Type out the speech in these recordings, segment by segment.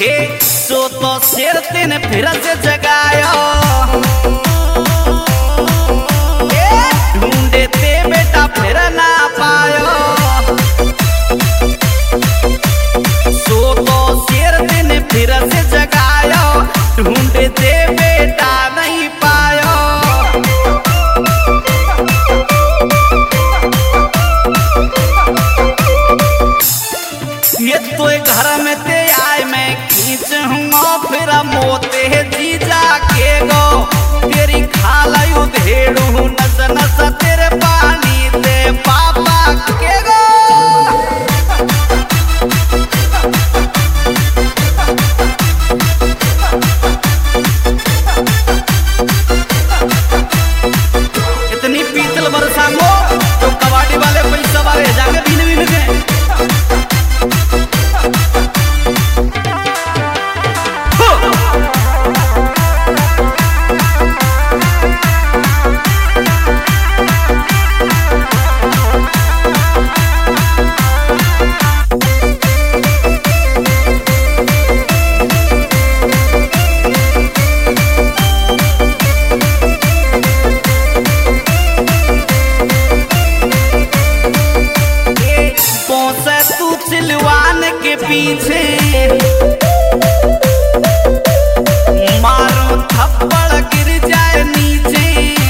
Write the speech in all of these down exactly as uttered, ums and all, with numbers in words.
हे सो तो शेर तेन फिर से जगायो ढूंढे ते बेटा फिर ना पायो सो तो शेर तेन फिर से जगायो ढूंढे ते बेटा नहीं पायो ये तो घर में ते आए मैं खींच हूँ फिर मोते जीजा के गो तेरी खालयू धेड़ू नस नस तेरे पानी ते पापा के गो इतनी पीतल बरसा मो तो कबाड़ी वाले पैसा वाले जाके बीन बीन के सिलवान के पीछे मारो थप्पड़ गिर जाए नीचे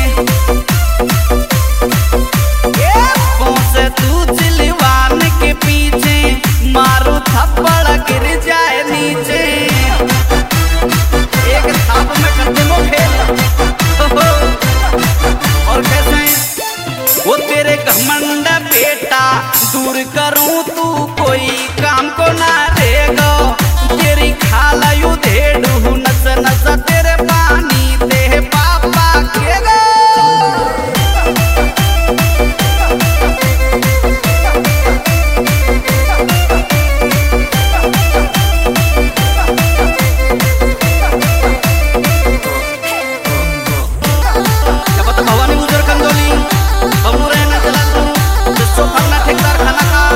से तू सिलवान के पीछे मारो थप्पड़ गिर जाए नीचे एक थाप में करते वो खेल और कैसे वो तेरे घमंड बेटा दूर करूं तू कोई काम को ना देगा तेरी खालयू धेड़ू नस नस तेरे पानी ते पापा के गो क्या पता भवानी गुजर कंदोली बबलू रहना चला जिसको खाना ठेकेदार खाना का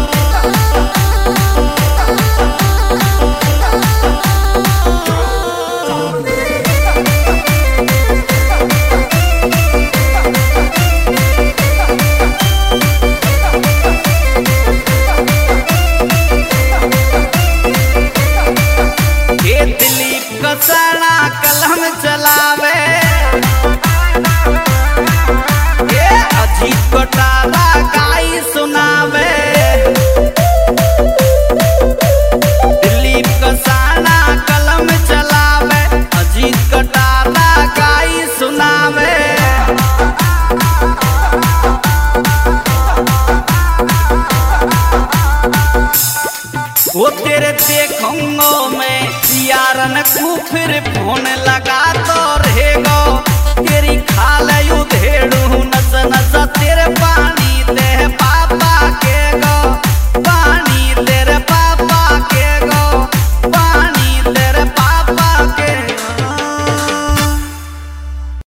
दिलीप कसाना कलम चलावे ये अजीत कोटाला गाई सुनावे दिलीप कसाना कलम चलावे अजीत कोटाला गाई सुनावे वो तेरे देखूंगो मैं यारन को फिर फोन लगा तो रहेगो तेरी खालयू धेड़ू नस नस तेरे पानी